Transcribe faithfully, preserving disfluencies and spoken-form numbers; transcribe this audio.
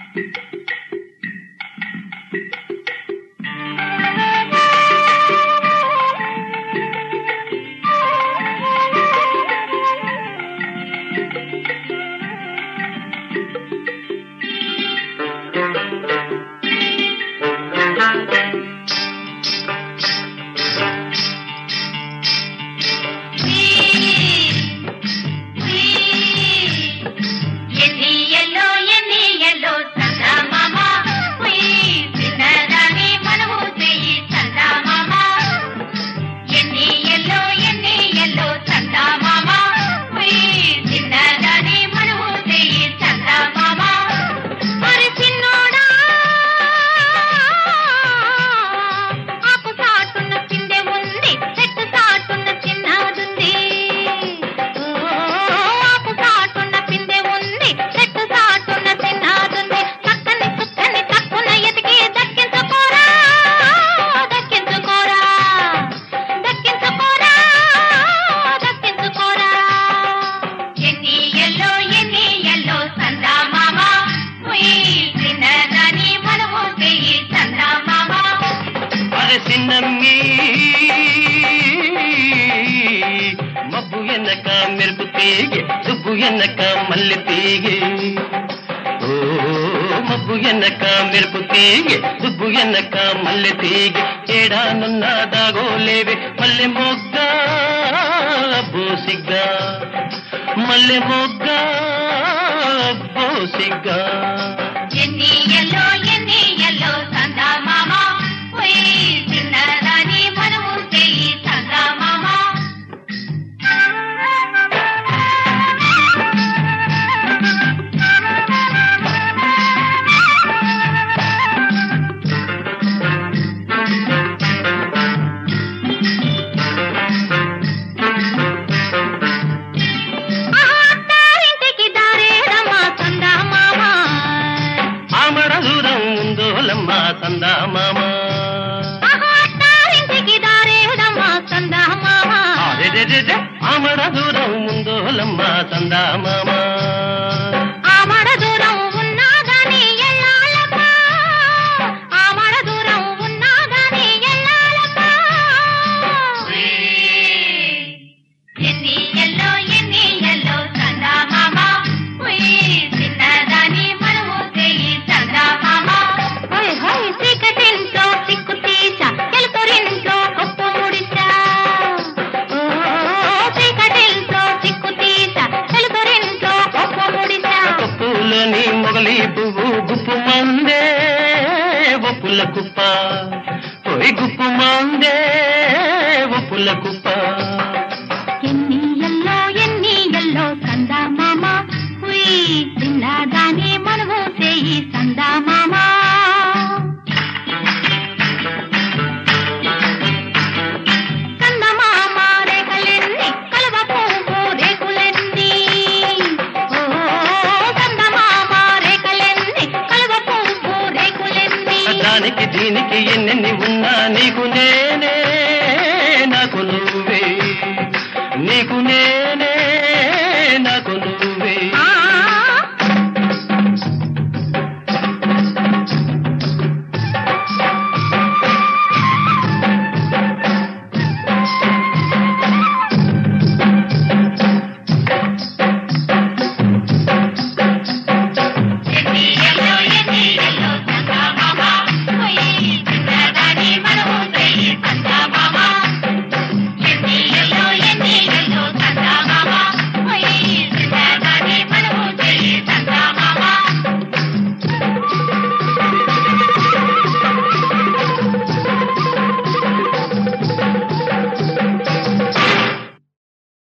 నమ్మి మబ్బు ఎన్నక మెరుపు తీగే దుబ్బు ఎన్నక మల్లె తీగే ఓ మబ్బు ఎన్నక మెరుపు తీగే దుబ్బు ఎన్నక మల్లె తీగే ఏడానున్న దాగోలేవే మల్లె మొగ్గ బోసిగ్గా మల్లె మొగ్గ బోసిగ్గా ఎన్ని ఎల్లో ఎన్ని ఎల్లో సందా మామ చిన్నదాని మనము చెయ్యి సందా మామ సందా మామ ఇంటికి దారేదమ్మా సందా మామ ఆమడ దూరం ముందోలమ్మ సందా మామ ఆమడ దూరం ఉన్నా గాని ఎల్లాలమ్మా ఆమడ దూరం ఉన్నా గాని ఎల్లాలమ్మా ఎన్ని ఎల్లో ఎన్ని ఎల్లో సందా మామ చిన్నదాని మనము చెయ్యి సందా మామ చీకటింట్లో సిక్కు తీసా ఎలుతురింట్లో కొప్పు ముడిసా చీకటింట్లో సిక్కు తీసా ఎలుతురింట్లో కొప్పు ముడిసా కొప్పులని మొగలి పువ్వు గుప్పు మందే ఒప్పుల కుప్ప పోయి గుప్పు మందే ఒప్పుల కుప్ప ఎన్ని ఎల్లో ఎన్ని ఎల్లో సందా మామ చిన్నదాని మనము చేయి సందా మామ దానికి దీనికి ఎన్నెన్ని ఉన్నా నీకు నేనే నాకు నువ్వే నీకు నే